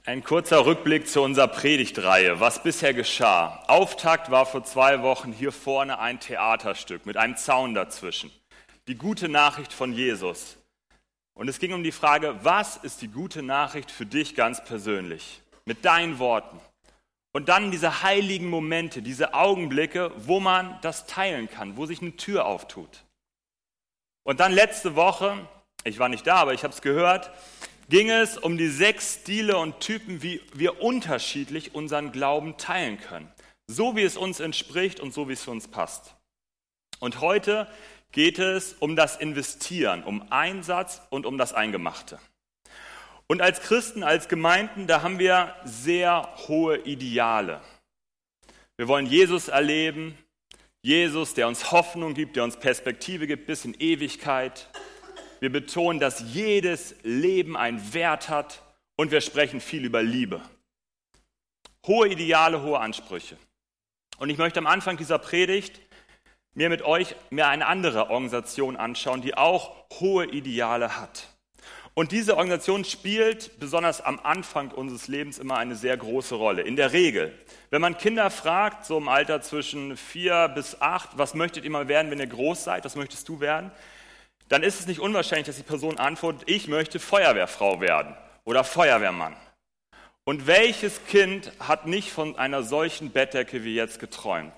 Ein kurzer Rückblick zu unserer Predigtreihe, was bisher geschah. Auftakt war vor 2 Wochen hier vorne ein Theaterstück mit einem Zaun dazwischen. Die gute Nachricht von Jesus. Und es ging um die Frage, was ist die gute Nachricht für dich ganz persönlich? Mit deinen Worten. Und dann diese heiligen Momente, diese Augenblicke, wo man das teilen kann, wo sich eine Tür auftut. Und dann letzte Woche, ich war nicht da, aber ich habe es gehört, ging es um die 6 Stile und Typen, wie wir unterschiedlich unseren Glauben teilen können. So wie es uns entspricht und so wie es für uns passt. Und heute geht es um das Investieren, um Einsatz und um das Eingemachte. Und als Christen, als Gemeinden, da haben wir sehr hohe Ideale. Wir wollen Jesus erleben, Jesus, der uns Hoffnung gibt, der uns Perspektive gibt bis in Ewigkeit. Wir betonen, dass jedes Leben einen Wert hat und wir sprechen viel über Liebe. Hohe Ideale, hohe Ansprüche. Und ich möchte am Anfang dieser Predigt mir eine andere Organisation anschauen, die auch hohe Ideale hat. Und diese Organisation spielt besonders am Anfang unseres Lebens immer eine sehr große Rolle. In der Regel, wenn man Kinder fragt, so im Alter zwischen 4 bis 8, was möchtet ihr mal werden, wenn ihr groß seid, was möchtest du werden? Dann ist es nicht unwahrscheinlich, dass die Person antwortet, ich möchte Feuerwehrfrau werden oder Feuerwehrmann. Und welches Kind hat nicht von einer solchen Bettdecke wie jetzt geträumt?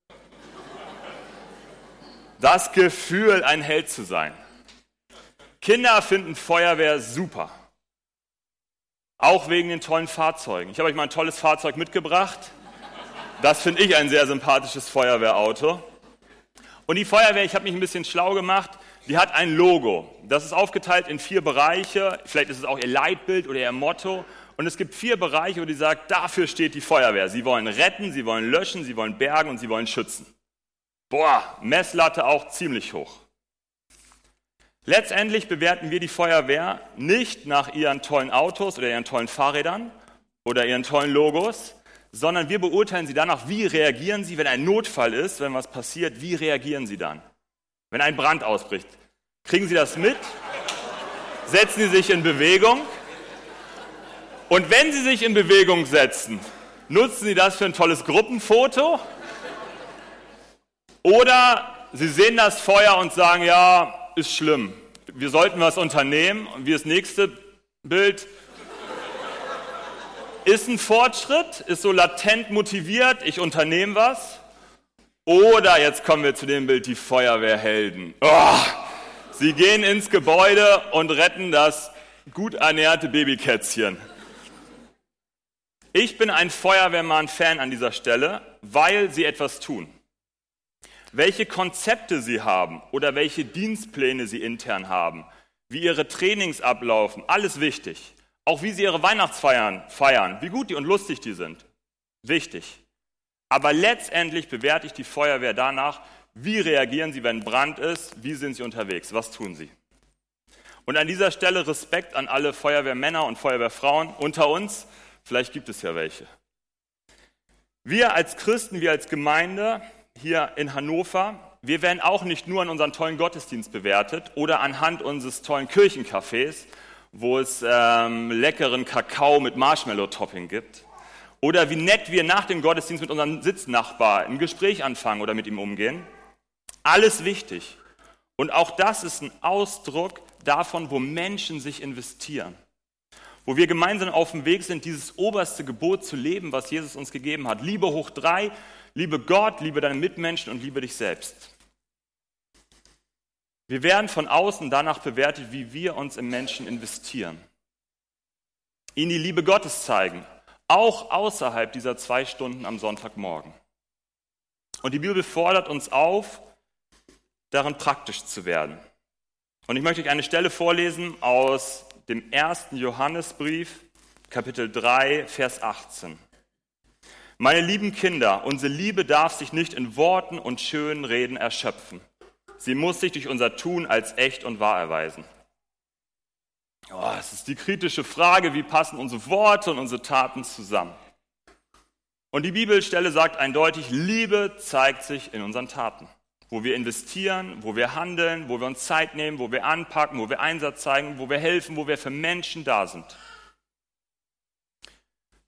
Das Gefühl, ein Held zu sein. Kinder finden Feuerwehr super. Auch wegen den tollen Fahrzeugen. Ich habe euch mal ein tolles Fahrzeug mitgebracht. Das finde ich ein sehr sympathisches Feuerwehrauto. Und die Feuerwehr, ich habe mich ein bisschen schlau gemacht, die hat ein Logo. Das ist aufgeteilt in 4 Bereiche. Vielleicht ist es auch ihr Leitbild oder ihr Motto. Und es gibt 4 Bereiche, wo die sagt, dafür steht die Feuerwehr. Sie wollen retten, sie wollen löschen, sie wollen bergen und sie wollen schützen. Boah, Messlatte auch ziemlich hoch. Letztendlich bewerten wir die Feuerwehr nicht nach ihren tollen Autos oder ihren tollen Fahrrädern oder ihren tollen Logos, sondern wir beurteilen sie danach, wie reagieren sie, wenn ein Notfall ist, wenn was passiert, wie reagieren sie dann? Wenn ein Brand ausbricht, kriegen Sie das mit? Setzen Sie sich in Bewegung? Und wenn Sie sich in Bewegung setzen, nutzen Sie das für ein tolles Gruppenfoto? Oder Sie sehen das Feuer und sagen, ja, ist schlimm, wir sollten was unternehmen. Und wie das nächste Bild ist ein Fortschritt, ist so latent motiviert, ich unternehme was. Oder, jetzt kommen wir zu dem Bild, die Feuerwehrhelden. Oh, sie gehen ins Gebäude und retten das gut ernährte Babykätzchen. Ich bin ein Feuerwehrmann-Fan an dieser Stelle, weil sie etwas tun. Welche Konzepte sie haben oder welche Dienstpläne sie intern haben, wie ihre Trainings ablaufen, alles wichtig. Auch wie sie ihre Weihnachtsfeiern feiern, wie gut die und lustig die sind, wichtig. Aber letztendlich bewerte ich die Feuerwehr danach, wie reagieren sie, wenn Brand ist, wie sind sie unterwegs, was tun sie. Und an dieser Stelle Respekt an alle Feuerwehrmänner und Feuerwehrfrauen unter uns, vielleicht gibt es ja welche. Wir als Christen, wir als Gemeinde hier in Hannover, wir werden auch nicht nur an unseren tollen Gottesdienst bewertet oder anhand unseres tollen Kirchencafés, wo es leckeren Kakao mit Marshmallow-Topping gibt. Oder wie nett wir nach dem Gottesdienst mit unserem Sitznachbar ein Gespräch anfangen oder mit ihm umgehen. Alles wichtig. Und auch das ist ein Ausdruck davon, wo Menschen sich investieren. Wo wir gemeinsam auf dem Weg sind, dieses oberste Gebot zu leben, was Jesus uns gegeben hat. Liebe hoch 3, liebe Gott, liebe deine Mitmenschen und liebe dich selbst. Wir werden von außen danach bewertet, wie wir uns im Menschen investieren. Ihnen die Liebe Gottes zeigen. Auch außerhalb dieser 2 Stunden am Sonntagmorgen. Und die Bibel fordert uns auf, darin praktisch zu werden. Und ich möchte euch eine Stelle vorlesen aus dem 1. Johannesbrief, Kapitel 3, Vers 18. Meine lieben Kinder, unsere Liebe darf sich nicht in Worten und schönen Reden erschöpfen. Sie muss sich durch unser Tun als echt und wahr erweisen. Oh, es ist die kritische Frage, wie passen unsere Worte und unsere Taten zusammen? Und die Bibelstelle sagt eindeutig, Liebe zeigt sich in unseren Taten. Wo wir investieren, wo wir handeln, wo wir uns Zeit nehmen, wo wir anpacken, wo wir Einsatz zeigen, wo wir helfen, wo wir für Menschen da sind.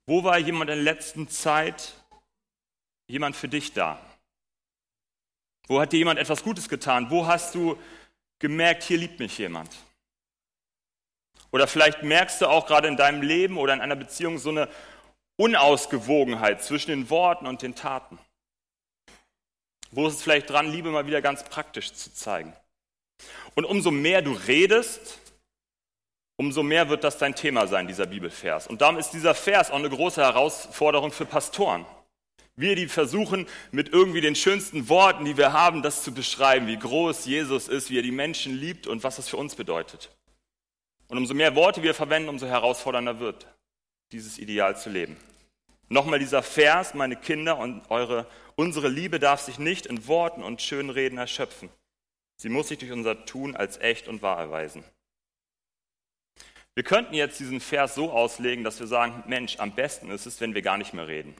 Wo war jemand in der letzten Zeit, jemand für dich da? Wo hat dir jemand etwas Gutes getan? Wo hast du gemerkt, hier liebt mich jemand? Oder vielleicht merkst du auch gerade in deinem Leben oder in einer Beziehung so eine Unausgewogenheit zwischen den Worten und den Taten. Wo ist es vielleicht dran, Liebe mal wieder ganz praktisch zu zeigen? Und umso mehr du redest, umso mehr wird das dein Thema sein, dieser Bibelvers. Und darum ist dieser Vers auch eine große Herausforderung für Pastoren. Wir, die versuchen, mit irgendwie den schönsten Worten, die wir haben, das zu beschreiben, wie groß Jesus ist, wie er die Menschen liebt und was das für uns bedeutet. Und umso mehr Worte wir verwenden, umso herausfordernder wird, dieses Ideal zu leben. Nochmal dieser Vers, meine Kinder, und unsere Liebe darf sich nicht in Worten und schönen Reden erschöpfen. Sie muss sich durch unser Tun als echt und wahr erweisen. Wir könnten jetzt diesen Vers so auslegen, dass wir sagen, Mensch, am besten ist es, wenn wir gar nicht mehr reden.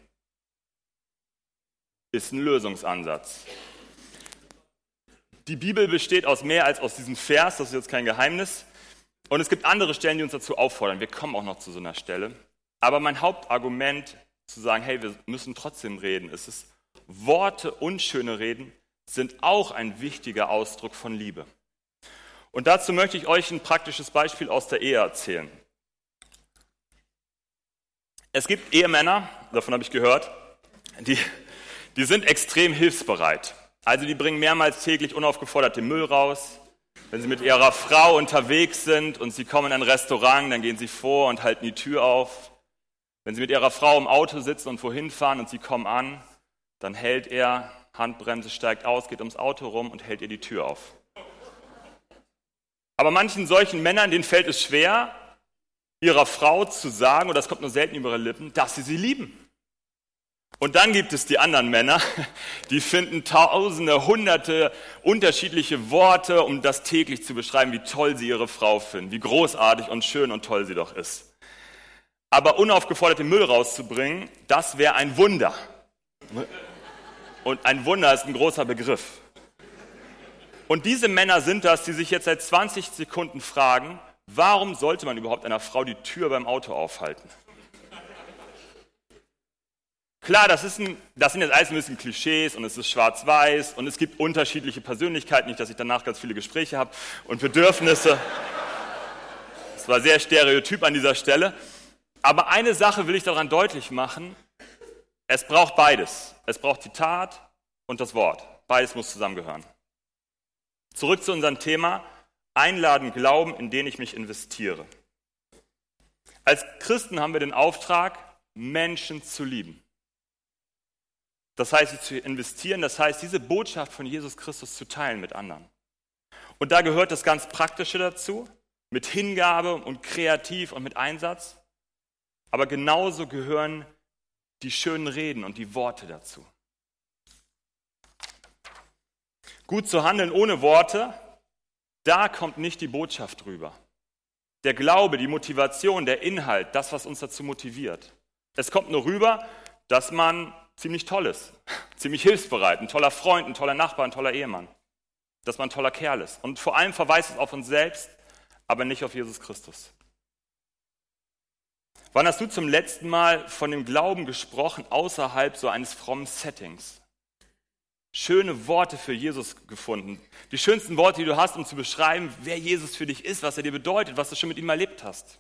Ist ein Lösungsansatz. Die Bibel besteht aus mehr als aus diesem Vers, das ist jetzt kein Geheimnis. Und es gibt andere Stellen, die uns dazu auffordern. Wir kommen auch noch zu so einer Stelle. Aber mein Hauptargument zu sagen, hey, wir müssen trotzdem reden, ist es, Worte und schöne Reden sind auch ein wichtiger Ausdruck von Liebe. Und dazu möchte ich euch ein praktisches Beispiel aus der Ehe erzählen. Es gibt Ehemänner, davon habe ich gehört, die sind extrem hilfsbereit. Also die bringen mehrmals täglich unaufgefordert den Müll raus. Wenn sie mit ihrer Frau unterwegs sind und sie kommen in ein Restaurant, dann gehen sie vor und halten die Tür auf. Wenn sie mit ihrer Frau im Auto sitzen und wohin fahren und sie kommen an, dann hält er, Handbremse, steigt aus, geht ums Auto rum und hält ihr die Tür auf. Aber manchen solchen Männern, denen fällt es schwer, ihrer Frau zu sagen, oder das kommt nur selten über ihre Lippen, dass sie lieben. Und dann gibt es die anderen Männer, die finden tausende, hunderte unterschiedliche Worte, um das täglich zu beschreiben, wie toll sie ihre Frau finden, wie großartig und schön und toll sie doch ist. Aber unaufgefordert den Müll rauszubringen, das wäre ein Wunder. Und ein Wunder ist ein großer Begriff. Und diese Männer sind das, die sich jetzt seit 20 Sekunden fragen, warum sollte man überhaupt einer Frau die Tür beim Auto aufhalten? Klar, das sind jetzt alles ein bisschen Klischees und es ist schwarz-weiß und es gibt unterschiedliche Persönlichkeiten, nicht, dass ich danach ganz viele Gespräche habe und Bedürfnisse. Das war sehr stereotyp an dieser Stelle. Aber eine Sache will ich daran deutlich machen, es braucht beides. Es braucht die Tat und das Wort. Beides muss zusammengehören. Zurück zu unserem Thema, einladen, glauben, in den ich mich investiere. Als Christen haben wir den Auftrag, Menschen zu lieben. Das heißt, sie zu investieren, das heißt, diese Botschaft von Jesus Christus zu teilen mit anderen. Und da gehört das ganz Praktische dazu, mit Hingabe und kreativ und mit Einsatz. Aber genauso gehören die schönen Reden und die Worte dazu. Gut zu handeln ohne Worte, da kommt nicht die Botschaft rüber. Der Glaube, die Motivation, der Inhalt, das, was uns dazu motiviert. Es kommt nur rüber, dass man ziemlich toll ist, ziemlich hilfsbereit, ein toller Freund, ein toller Nachbar, ein toller Ehemann, dass man ein toller Kerl ist. Und vor allem verweist es auf uns selbst, aber nicht auf Jesus Christus. Wann hast du zum letzten Mal von dem Glauben gesprochen, außerhalb so eines frommen Settings? Schöne Worte für Jesus gefunden. Die schönsten Worte, die du hast, um zu beschreiben, wer Jesus für dich ist, was er dir bedeutet, was du schon mit ihm erlebt hast.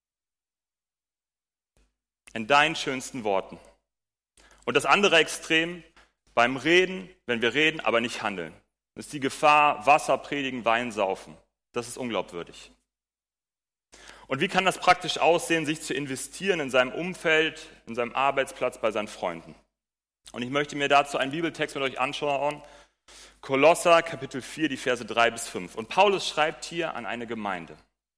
In deinen schönsten Worten. Und das andere Extrem, beim Reden, wenn wir reden, aber nicht handeln. Das ist die Gefahr, Wasser predigen, Wein saufen. Das ist unglaubwürdig. Und wie kann das praktisch aussehen, sich zu investieren in seinem Umfeld, in seinem Arbeitsplatz, bei seinen Freunden? Und ich möchte mir dazu einen Bibeltext mit euch anschauen. Kolosser, Kapitel 4, die Verse 3 bis 5. Und Paulus schreibt hier an eine Gemeinde.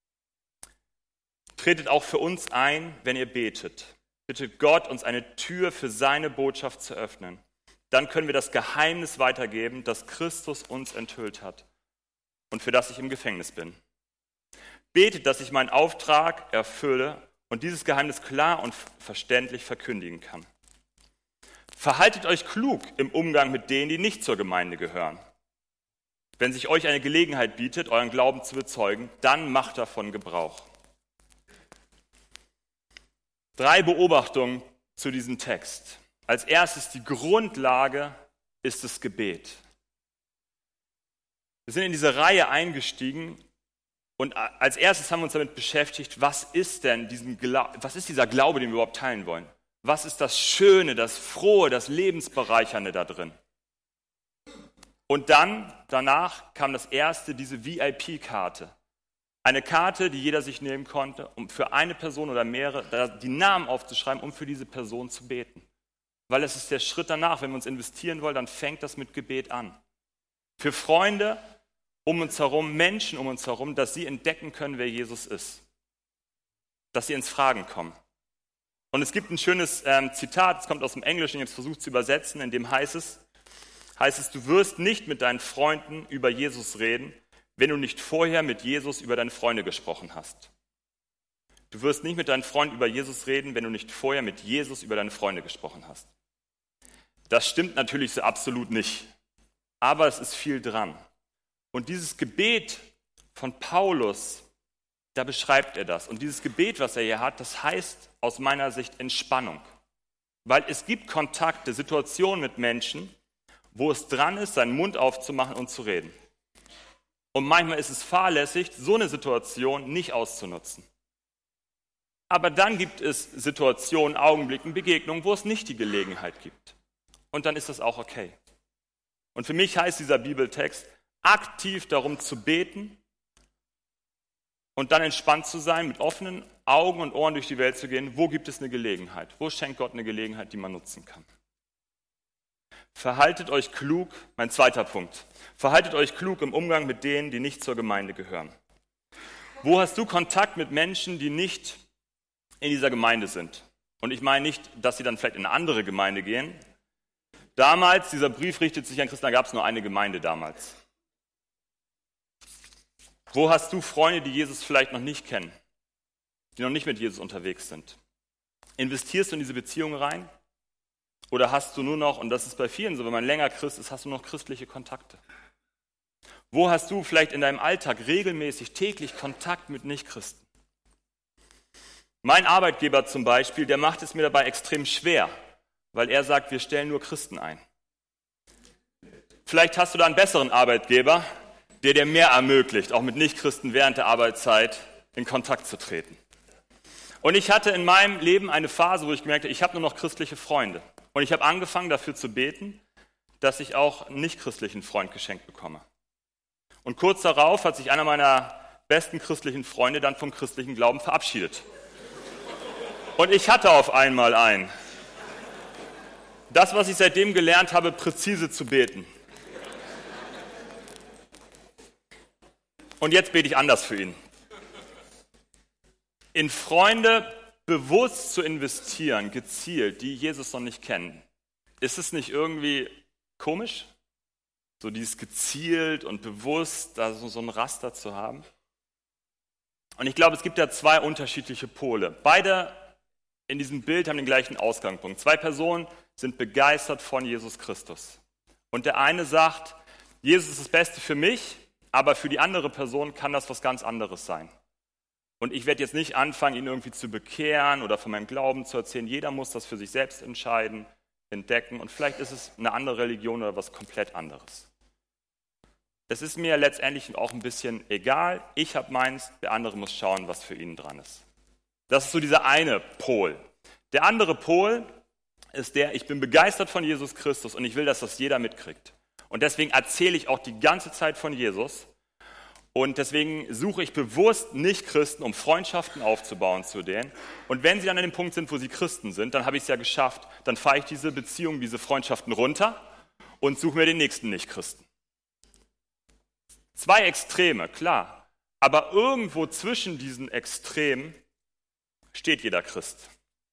Tretet auch für uns ein, wenn ihr betet. Bittet Gott, uns eine Tür für seine Botschaft zu öffnen. Dann können wir das Geheimnis weitergeben, das Christus uns enthüllt hat und für das ich im Gefängnis bin. Betet, dass ich meinen Auftrag erfülle und dieses Geheimnis klar und verständlich verkündigen kann. Verhaltet euch klug im Umgang mit denen, die nicht zur Gemeinde gehören. Wenn sich euch eine Gelegenheit bietet, euren Glauben zu bezeugen, dann macht davon Gebrauch. 3 Beobachtungen zu diesem Text. Als erstes, die Grundlage ist das Gebet. Wir sind in diese Reihe eingestiegen und als erstes haben wir uns damit beschäftigt, was ist dieser Glaube, den wir überhaupt teilen wollen? Was ist das Schöne, das Frohe, das Lebensbereichernde da drin? Und dann, danach kam das erste, diese VIP-Karte. Eine Karte, die jeder sich nehmen konnte, um für eine Person oder mehrere die Namen aufzuschreiben, um für diese Person zu beten. Weil es ist der Schritt danach, wenn wir uns investieren wollen, dann fängt das mit Gebet an. Für Freunde um uns herum, Menschen um uns herum, dass sie entdecken können, wer Jesus ist. Dass sie ins Fragen kommen. Und es gibt ein schönes Zitat, es kommt aus dem Englischen, ich habe es versucht zu übersetzen, in dem heißt es, du wirst nicht mit deinen Freunden über Jesus reden, wenn du nicht vorher mit Jesus über deine Freunde gesprochen hast. Du wirst nicht mit deinen Freunden über Jesus reden, wenn du nicht vorher mit Jesus über deine Freunde gesprochen hast. Das stimmt natürlich so absolut nicht, aber es ist viel dran. Und dieses Gebet von Paulus, da beschreibt er das. Und dieses Gebet, was er hier hat, das heißt aus meiner Sicht Entspannung. Weil es gibt Kontakte, Situationen mit Menschen, wo es dran ist, seinen Mund aufzumachen und zu reden. Und manchmal ist es fahrlässig, so eine Situation nicht auszunutzen. Aber dann gibt es Situationen, Augenblicken, Begegnungen, wo es nicht die Gelegenheit gibt. Und dann ist das auch okay. Und für mich heißt dieser Bibeltext, aktiv darum zu beten und dann entspannt zu sein, mit offenen Augen und Ohren durch die Welt zu gehen. Wo gibt es eine Gelegenheit? Wo schenkt Gott eine Gelegenheit, die man nutzen kann? Verhaltet euch klug, mein zweiter Punkt. Verhaltet euch klug im Umgang mit denen, die nicht zur Gemeinde gehören. Wo hast du Kontakt mit Menschen, die nicht in dieser Gemeinde sind? Und ich meine nicht, dass sie dann vielleicht in eine andere Gemeinde gehen. Damals, dieser Brief richtet sich an Christen, da gab es nur eine Gemeinde damals. Wo hast du Freunde, die Jesus vielleicht noch nicht kennen, die noch nicht mit Jesus unterwegs sind? Investierst du in diese Beziehung rein? Oder hast du nur noch, und das ist bei vielen so, wenn man länger Christ ist, hast du noch christliche Kontakte? Wo hast du vielleicht in deinem Alltag regelmäßig, täglich Kontakt mit Nichtchristen? Mein Arbeitgeber zum Beispiel, der macht es mir dabei extrem schwer, weil er sagt, wir stellen nur Christen ein. Vielleicht hast du da einen besseren Arbeitgeber, der dir mehr ermöglicht, auch mit Nichtchristen während der Arbeitszeit in Kontakt zu treten. Und ich hatte in meinem Leben eine Phase, wo ich gemerkt habe, ich habe nur noch christliche Freunde. Und ich habe angefangen dafür zu beten, dass ich auch einen nichtchristlichen Freund geschenkt bekomme. Und kurz darauf hat sich einer meiner besten christlichen Freunde dann vom christlichen Glauben verabschiedet. Und ich hatte auf einmal einen. Das, was ich seitdem gelernt habe, präzise zu beten. Und jetzt bete ich anders für ihn. In Freunde bewusst zu investieren, gezielt, die Jesus noch nicht kennen. Ist es nicht irgendwie komisch? So dieses gezielt und bewusst, da so ein Raster zu haben? Und ich glaube, es gibt da 2 unterschiedliche Pole. Beide in diesem Bild haben den gleichen Ausgangspunkt. 2 Personen sind begeistert von Jesus Christus. Und der eine sagt, Jesus ist das Beste für mich, aber für die andere Person kann das was ganz anderes sein. Und ich werde jetzt nicht anfangen, ihn irgendwie zu bekehren oder von meinem Glauben zu erzählen. Jeder muss das für sich selbst entscheiden, entdecken. Und vielleicht ist es eine andere Religion oder was komplett anderes. Es ist mir letztendlich auch ein bisschen egal. Ich habe meins, der andere muss schauen, was für ihn dran ist. Das ist so dieser eine Pol. Der andere Pol ist ich bin begeistert von Jesus Christus und ich will, dass das jeder mitkriegt. Und deswegen erzähle ich auch die ganze Zeit von Jesus. Und deswegen suche ich bewusst Nicht-Christen, um Freundschaften aufzubauen zu denen. Und wenn sie dann an dem Punkt sind, wo sie Christen sind, dann habe ich es ja geschafft. Dann fahre ich diese Beziehungen, diese Freundschaften runter und suche mir den nächsten Nicht-Christen. 2 Extreme, klar. Aber irgendwo zwischen diesen Extremen steht jeder Christ.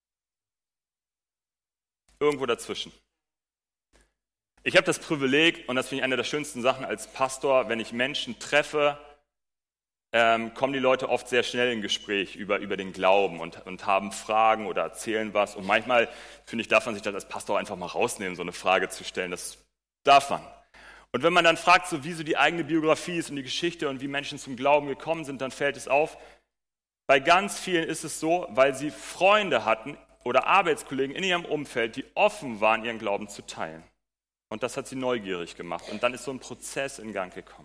Irgendwo dazwischen. Ich habe das Privileg, und das finde ich eine der schönsten Sachen als Pastor, wenn ich Menschen treffe, kommen die Leute oft sehr schnell in Gespräch über den Glauben und haben Fragen oder erzählen was. Und manchmal, finde ich, darf man sich das als Pastor einfach mal rausnehmen, so eine Frage zu stellen. Das darf man. Und wenn man dann fragt, so wie so die eigene Biografie ist und die Geschichte und wie Menschen zum Glauben gekommen sind, dann fällt es auf, Bei ganz vielen ist es so, weil sie Freunde hatten oder Arbeitskollegen in ihrem Umfeld, die offen waren, ihren Glauben zu teilen. Und das hat sie neugierig gemacht. Und dann ist so ein Prozess in Gang gekommen.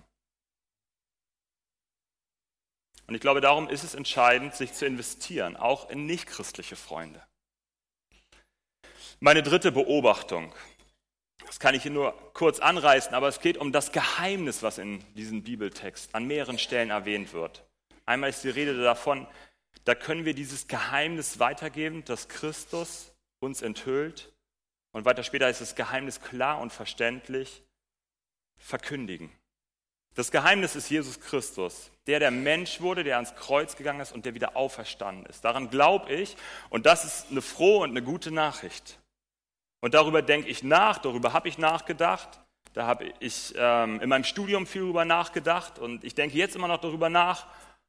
Und ich glaube, darum ist es entscheidend, sich zu investieren, auch in nichtchristliche Freunde. Meine dritte Beobachtung, das kann ich hier nur kurz anreißen, aber es geht um das Geheimnis, was in diesem Bibeltext an mehreren Stellen erwähnt wird. Einmal ist die Rede davon, da können wir dieses Geheimnis weitergeben, das Christus uns enthüllt. Und weiter später ist das Geheimnis klar und verständlich verkündigen. Das Geheimnis ist Jesus Christus, der Mensch wurde, der ans Kreuz gegangen ist und der wieder auferstanden ist. Daran glaube ich und das ist eine frohe und eine gute Nachricht. Und darüber denke ich nach, darüber habe ich nachgedacht. Da habe ich in meinem Studium viel darüber nachgedacht und ich denke jetzt immer noch darüber nach.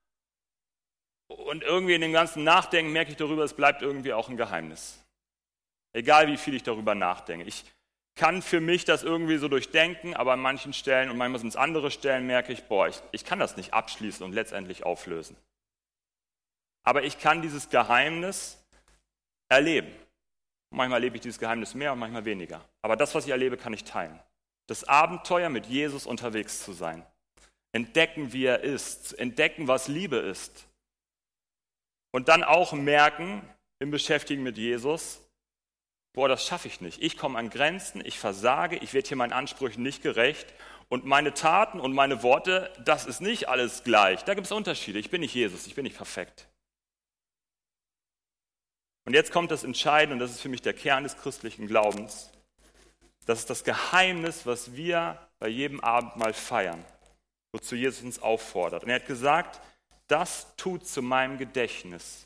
Und irgendwie in dem ganzen Nachdenken merke ich darüber, es bleibt irgendwie auch ein Geheimnis. Egal wie viel ich darüber nachdenke. Ich kann für mich das irgendwie so durchdenken, aber an manchen Stellen und manchmal sind es andere Stellen, merke ich, ich kann das nicht abschließen und letztendlich auflösen. Aber ich kann dieses Geheimnis erleben. Manchmal erlebe ich dieses Geheimnis mehr und manchmal weniger. Aber das, was ich erlebe, kann ich teilen. Das Abenteuer, mit Jesus unterwegs zu sein. Entdecken, wie er ist. Entdecken, was Liebe ist. Und dann auch merken, im Beschäftigen mit Jesus, das schaffe ich nicht. Ich komme an Grenzen, ich versage, ich werde hier meinen Ansprüchen nicht gerecht. Und meine Taten und meine Worte, das ist nicht alles gleich. Da gibt es Unterschiede. Ich bin nicht Jesus, ich bin nicht perfekt. Und jetzt kommt das Entscheidende, und das ist für mich der Kern des christlichen Glaubens. Das ist das Geheimnis, was wir bei jedem Abendmahl feiern, wozu Jesus uns auffordert. Und er hat gesagt, das tut zu meinem Gedächtnis.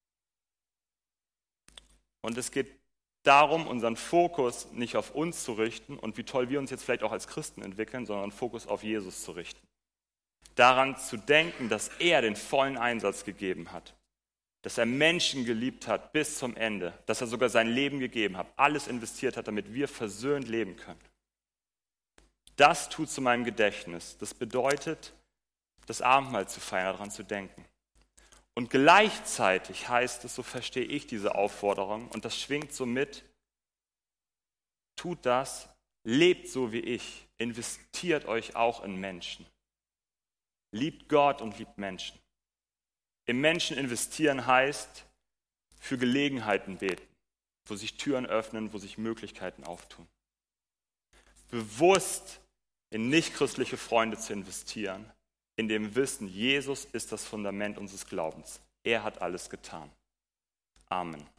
Und es geht darum, unseren Fokus nicht auf uns zu richten und wie toll wir uns jetzt vielleicht auch als Christen entwickeln, sondern Fokus auf Jesus zu richten. Daran zu denken, dass er den vollen Einsatz gegeben hat. Dass er Menschen geliebt hat bis zum Ende, dass er sogar sein Leben gegeben hat, alles investiert hat, damit wir versöhnt leben können. Das tut zu meinem Gedächtnis. Das bedeutet, das Abendmahl zu feiern, daran zu denken. Und gleichzeitig heißt es, so verstehe ich diese Aufforderung, und das schwingt so mit, tut das, lebt so wie ich, investiert euch auch in Menschen. Liebt Gott und liebt Menschen. Im Menschen investieren heißt, für Gelegenheiten beten, wo sich Türen öffnen, wo sich Möglichkeiten auftun. Bewusst in nichtchristliche Freunde zu investieren, in dem Wissen, Jesus ist das Fundament unseres Glaubens. Er hat alles getan. Amen.